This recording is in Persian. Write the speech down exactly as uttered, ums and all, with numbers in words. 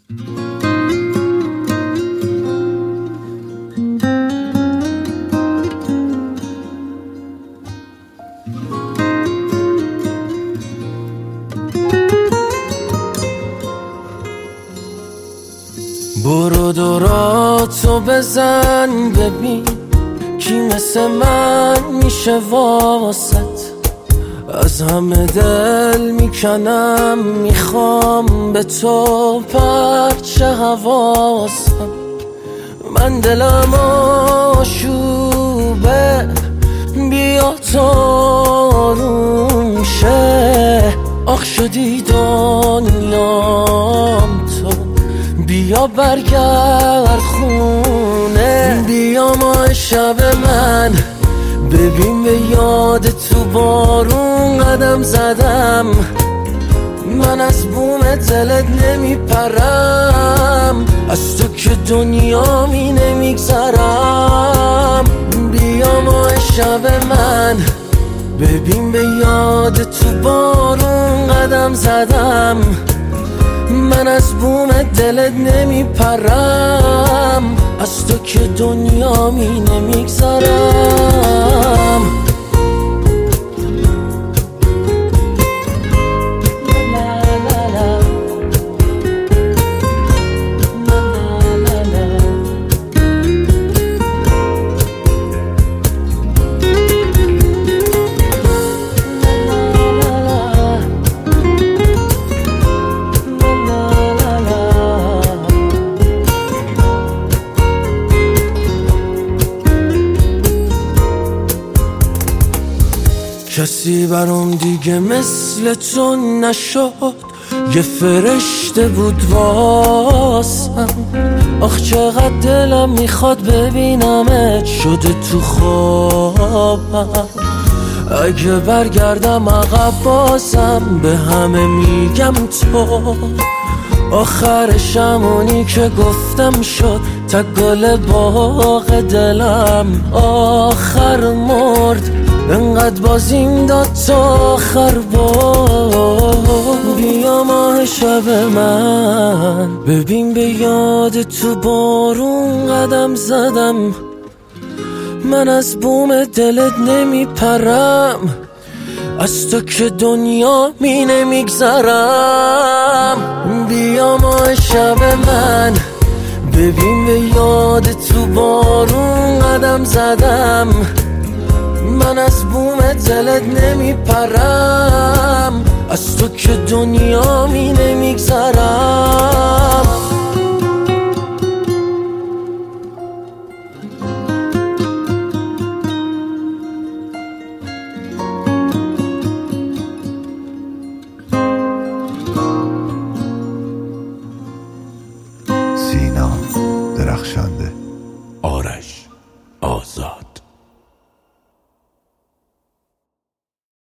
برو دوراتو بزن ببین کی مثل من میشه واسط. از همه دل میکنم میخوام به تو پرچه حواسم. من دلم آشوبه بیا تو آروم شه. آخ شدی دنیام تو بیا برگرد خونه. بیا ما شب من ببین به یاد تو بارون قدم زدم. من از بوم دلت نمیپرم از تو که دنیا می نمیگذرم. بیا ما شب من ببین به یاد تو بارون قدم زدم. من از بوم دلت نمیپرم از تو که دنیا می نمیگذرم. کسی برام دیگه مثل تو نشد. یه فرشته بود واسم. آخ چقدر دلم میخواد ببینمت شده تو خوابم. اگه برگردم عقب بازم به همه میگم تو آخرش همونی که گفتم شد. تا گل باغ دلم آخر مرد انقدر بازیم داد تا آخر بار. بیا ماه شب من ببین به یاد تو بارون قدم زدم. من از بوم دلت نمیپرم از تو که دنیا می نمیگذرم. بیا ماه شب من ببین به یاد تو بارون قدم زدم. من از بوم دلت نمیپرم از تو که دنیا می نمیگذرم.